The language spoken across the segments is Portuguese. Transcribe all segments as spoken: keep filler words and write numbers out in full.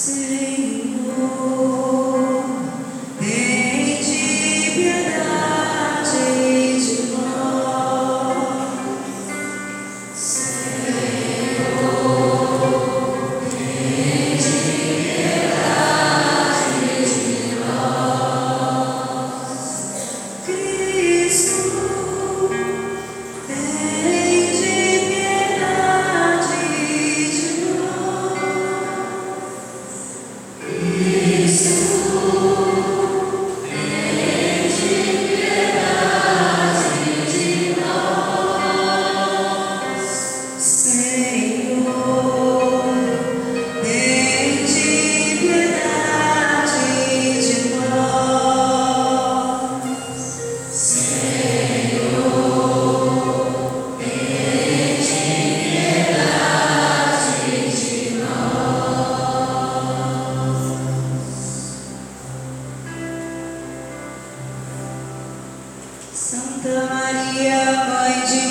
Santa Maria, Mãe de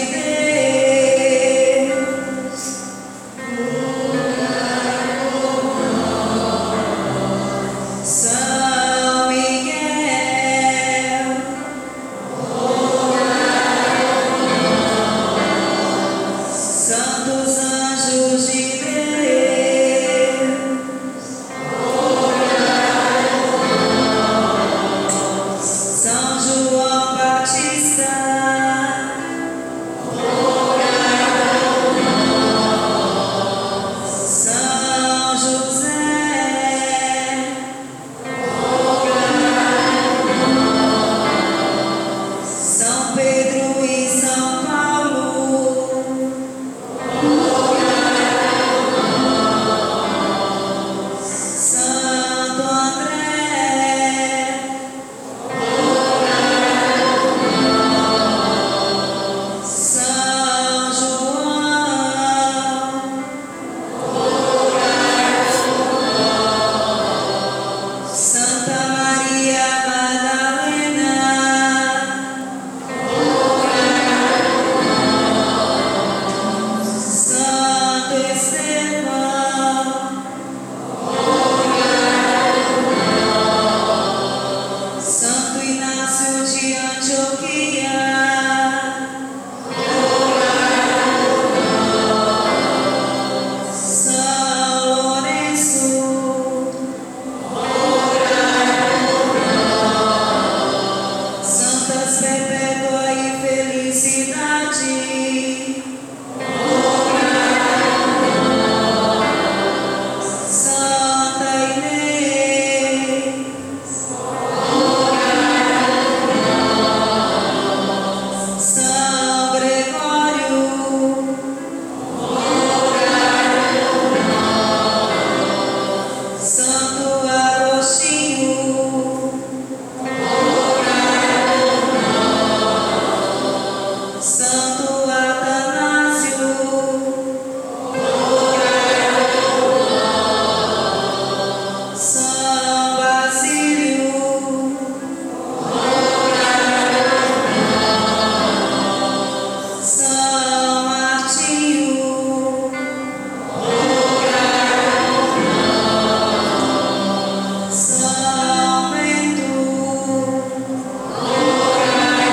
Deus, rogai por nós. São Miguel, rogai por nós. Santos anjos de Deus, rogai por nós. São João Batista, rogai por nós. São José, rogai por nós. São Pedro e São Paulo, rogai por nós. Santo André, São João, rogai por nós. Santa Maria Madalena, rogai por nós. Santo Estevão, rogai por nós. Santo Inácio de Antioquia, São Lourenço, rogai por nós. Santas Perpétua e Felicidade, rogai por nós. Santa Inês, rogai por nós. São Gregório, rogai por nós. Santo Agostinho, rogai por nós. Santo Atanásio, rogai por nós. São Basílio, rogai por nós. São Martinho, rogai por nós. São Bento, rogai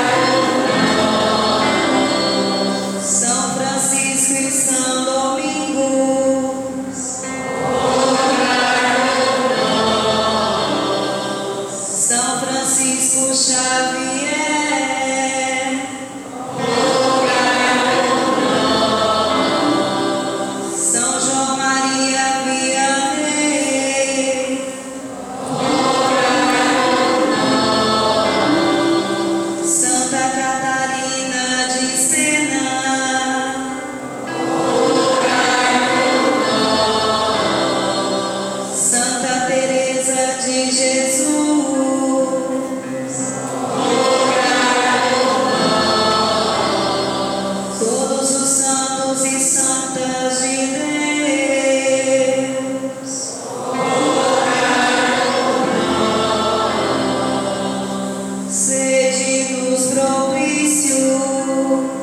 por nós. São Francisco e São Domingos, rogai por nós. São Francisco Xavier, rogai por nós. São João Maria Vianney, rogai por nós. Santa Catarina de Sena, rogai por nós. Santa Teresa de Jesus, rogai por nós. Todos os santos e santas de Deus, rogai por nós. Sede-nos propícios,